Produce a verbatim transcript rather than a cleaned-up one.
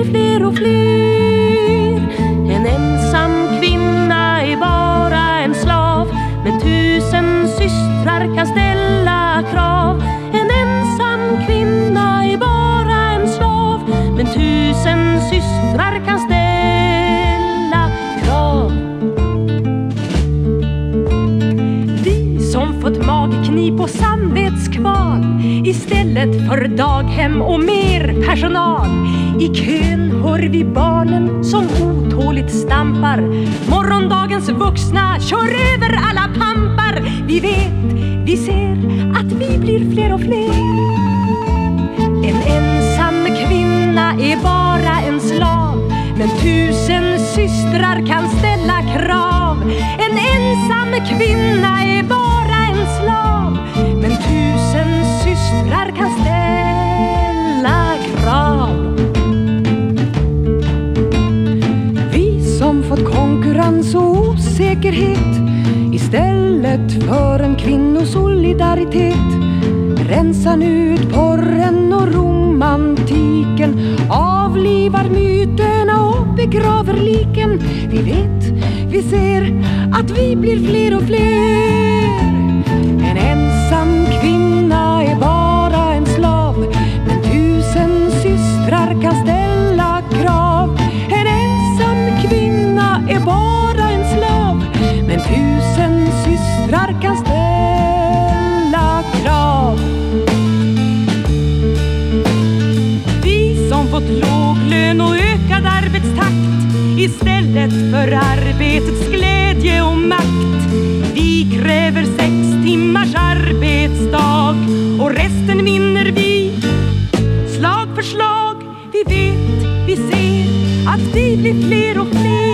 blir fler och fler. En ensam kvinna är bara en slav, men tusen systrar kan ställa krav. En ensam kvinna är bara en slav, men tusen systrar kan ställa krav. Vi som fått magknip och samvetskval istället för daghem och mer personal. I kön hör vi barnen som otåligt stampar. Morgondagens vuxna kör över alla pampar. Vi vet, vi ser att vi blir fler och fler. En ensam kvinna är bara en slav, men tusen systrar kan ställa krav. En ensam kvinna är bara en slav, men tusen systrar kan ställa krav. Vi som fått konkurrens och osäkerhet istället för en kvinnosolidaritet rensar nu ut porren och romantiken, avlivar myterna och begraver liken. Vi vet, vi ser att vi blir fler och fler. En ensam kvinna är bara en slav, men tusen systrar kan ställa krav. En ensam kvinna är bara en slav, men tusen systrar kan ställa krav. Vi som fått låg lön och ökad arbetstakt istället för arbetets glädje och makt. Vi kräver sex timmars arbetsdag och resten vinner vi slag för slag. Vi vet, vi ser att vi blir fler och fler.